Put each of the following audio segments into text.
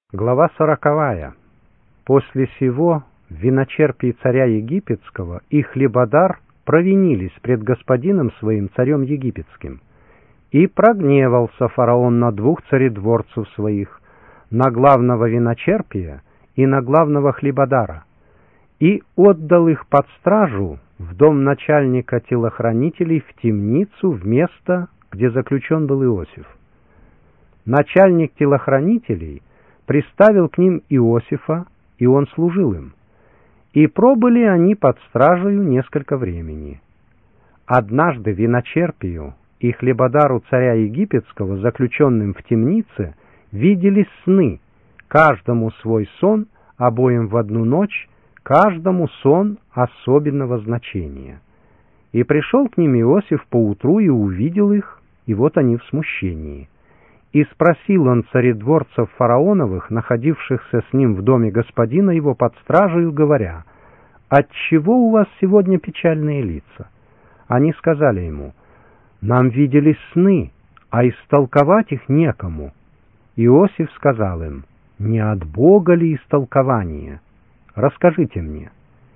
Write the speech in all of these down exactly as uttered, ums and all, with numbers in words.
Глава сороковая. После сего виночерпий царя египетского и хлебодар провинились пред господином своим царем египетским. И прогневался фараон на двух царедворцев своих, на главного виночерпия и на главного хлебодара, и отдал их под стражу в дом начальника телохранителей в темницу в место, где заключен был Иосиф. Начальник телохранителей приставил к ним Иосифа, и он служил им. И пробыли они под стражею несколько времени. Однажды виночерпию и хлебодару царя египетского, заключенным в темнице, видели сны, каждому свой сон, обоим в одну ночь, каждому сон особенного значения. И пришел к ним Иосиф поутру и увидел их, и вот они в смущении. И спросил он царедворцев фараоновых, находившихся с ним в доме господина его под стражею, говоря: «Отчего у вас сегодня печальные лица?» Они сказали ему: «Нам виделись сны, а истолковать их некому». Иосиф сказал им: «Не от Бога ли истолкование? Расскажите мне».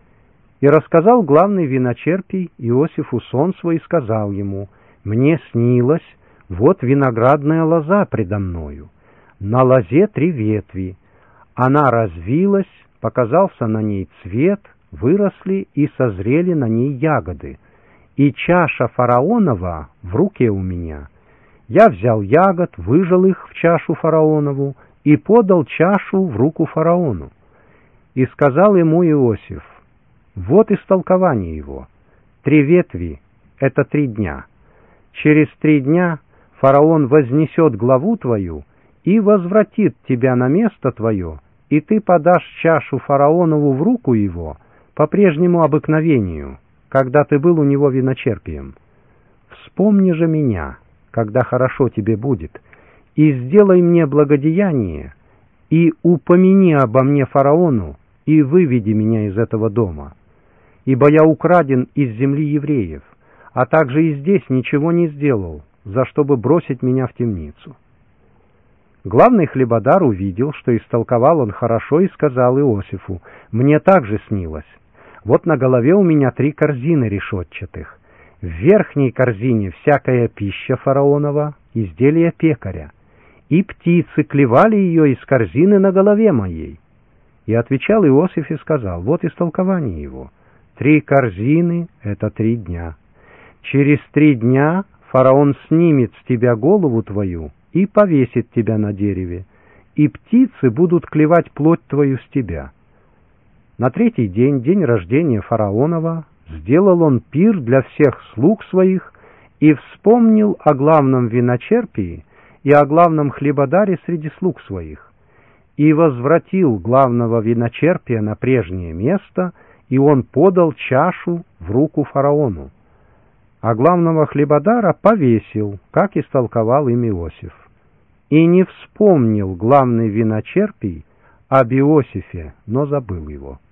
И рассказал главный виночерпий Иосифу сон свой и сказал ему: «Мне снилось, вот виноградная лоза предо мною, на лозе три ветви, она развилась, показался на ней цвет, выросли и созрели на ней ягоды, и чаша фараонова в руке у меня. Я взял ягод, выжал их в чашу фараонову и подал чашу в руку фараону. И сказал ему Иосиф: вот истолкование его. Три ветви — это три дня. Через три дня фараон вознесет главу твою и возвратит тебя на место твое, и ты подашь чашу фараонову в руку его по прежнему обыкновению, когда ты был у него виночерпием. Вспомни же меня, когда хорошо тебе будет, и сделай мне благодеяние, и упомяни обо мне фараону, и выведи меня из этого дома. Ибо я украден из земли евреев, а также и здесь ничего не сделал, за чтобы бросить меня в темницу». Главный хлебодар увидел, что истолковал он хорошо, и сказал Иосифу: «Мне также снилось. Вот на голове у меня три корзины решетчатых. В верхней корзине всякая пища фараонова, изделия пекаря, и птицы клевали ее из корзины на голове моей». И отвечал Иосиф и сказал: вот истолкование его. Три корзины — это три дня. Через три дня фараон снимет с тебя голову твою и повесит тебя на дереве, и птицы будут клевать плоть твою с тебя. На третий день, день рождения фараонова, сделал он пир для всех слуг своих и вспомнил о главном виночерпии и о главном хлебодаре среди слуг своих, и возвратил главного виночерпия на прежнее место, и он подал чашу в руку фараону, а главного хлебодара повесил, как истолковал им Иосиф. И не вспомнил главный виночерпий об Иосифе, но забыл его.